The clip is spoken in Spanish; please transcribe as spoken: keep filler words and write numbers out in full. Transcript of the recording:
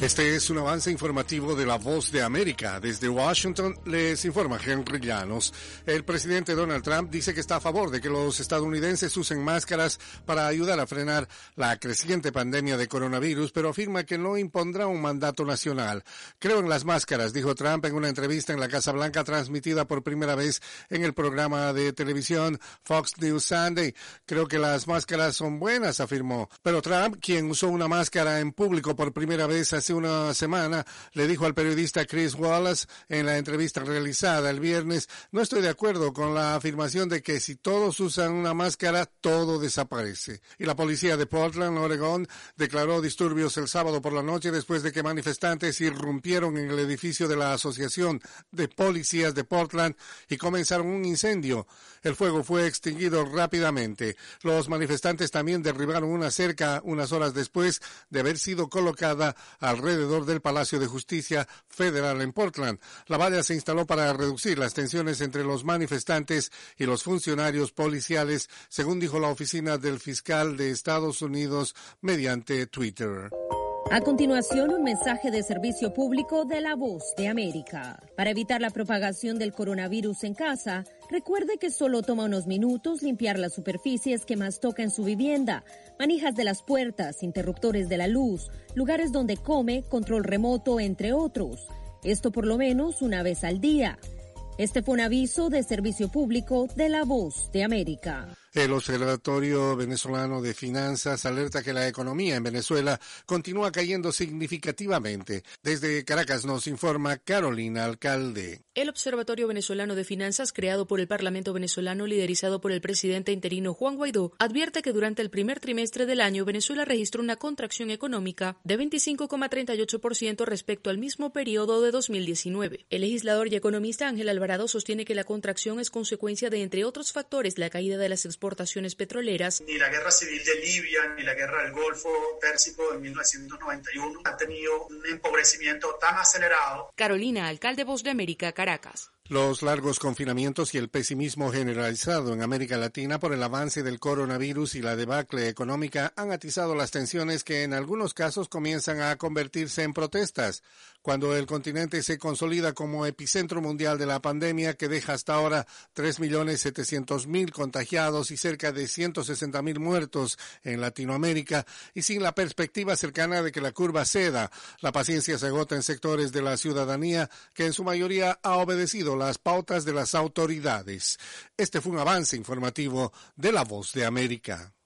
Este es un avance informativo de La Voz de América. Desde Washington les informa Henry Llanos. El presidente Donald Trump dice que está a favor de que los estadounidenses usen máscaras para ayudar a frenar la creciente pandemia de coronavirus, pero afirma que no impondrá un mandato nacional. Creo en las máscaras, dijo Trump en una entrevista en la Casa Blanca transmitida por primera vez en el programa de televisión Fox News Sunday. Creo que las máscaras son buenas, afirmó. Pero Trump, quien usó una máscara en público por primera vez hace una semana, le dijo al periodista Chris Wallace en la entrevista realizada el viernes: no estoy de acuerdo con la afirmación de que si todos usan una máscara, todo desaparece. Y la policía de Portland, Oregón, declaró disturbios el sábado por la noche después de que manifestantes irrumpieron en el edificio de la Asociación de Policías de Portland y comenzaron un incendio. El fuego fue extinguido rápidamente. Los manifestantes también derribaron una cerca unas horas después de haber sido colocada alrededor del Palacio de Justicia Federal en Portland. La valla se instaló para reducir las tensiones entre los manifestantes y los funcionarios policiales, según dijo la oficina del fiscal de Estados Unidos mediante Twitter. A continuación, un mensaje de servicio público de La Voz de América. Para evitar la propagación del coronavirus en casa, recuerde que solo toma unos minutos limpiar las superficies que más toca en su vivienda, manijas de las puertas, interruptores de la luz, lugares donde come, control remoto, entre otros. Esto por lo menos una vez al día. Este fue un aviso de servicio público de La Voz de América. El Observatorio Venezolano de Finanzas alerta que la economía en Venezuela continúa cayendo significativamente. Desde Caracas nos informa Carolina Alcalde. El Observatorio Venezolano de Finanzas, creado por el Parlamento venezolano liderizado por el presidente interino Juan Guaidó, advierte que durante el primer trimestre del año Venezuela registró una contracción económica de veinticinco coma treinta y ocho por ciento respecto al mismo periodo de dos mil diecinueve. El legislador y economista Ángel Alvarado sostiene que la contracción es consecuencia de, entre otros factores, la caída de las exportaciones petroleras. Ni la guerra civil de Libia, ni la guerra del Golfo Pérsico en mil novecientos noventa y uno han tenido un empobrecimiento tan acelerado. Carolina Alcalde, Voz de América, Caracas. Los largos confinamientos y el pesimismo generalizado en América Latina por el avance del coronavirus y la debacle económica han atizado las tensiones que en algunos casos comienzan a convertirse en protestas. Cuando el continente se consolida como epicentro mundial de la pandemia, que deja hasta ahora tres millones setecientos mil contagiados y cerca de ciento sesenta mil muertos en Latinoamérica, y sin la perspectiva cercana de que la curva ceda, la paciencia se agota en sectores de la ciudadanía que en su mayoría ha obedecido las pautas de las autoridades. Este fue un avance informativo de La Voz de América.